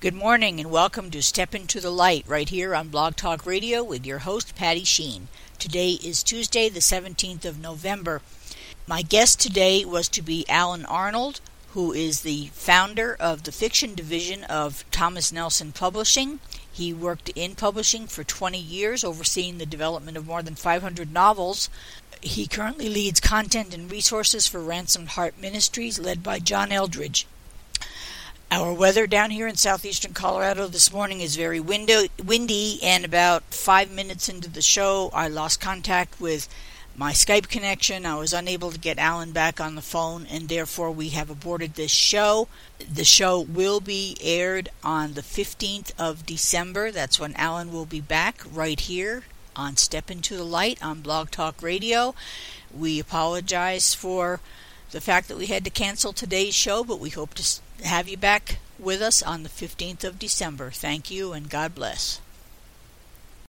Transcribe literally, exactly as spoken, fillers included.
Good morning and welcome to Step Into the Light right here on Blog Talk Radio with your host Patty Sheen. Today is Tuesday the seventeenth of November. My guest today was to be Alan Arnold, who is the founder of the fiction division of Thomas Nelson Publishing. He worked in publishing for twenty years, overseeing the development of more than five hundred novels. He currently leads content and resources for Ransomed Heart Ministries, led by John Eldridge. Our weather down here in southeastern Colorado this morning is very windy, windy, and about five minutes into the show, I lost contact with my Skype connection. I was unable to get Alan back on the phone, and therefore we have aborted this show. The show will be aired on the fifteenth of December. That's when Alan will be back right here on Step Into the Light on Blog Talk Radio. We apologize for the fact that we had to cancel today's show, but we hope to have you back with us on the fifteenth of December. Thank you and God bless.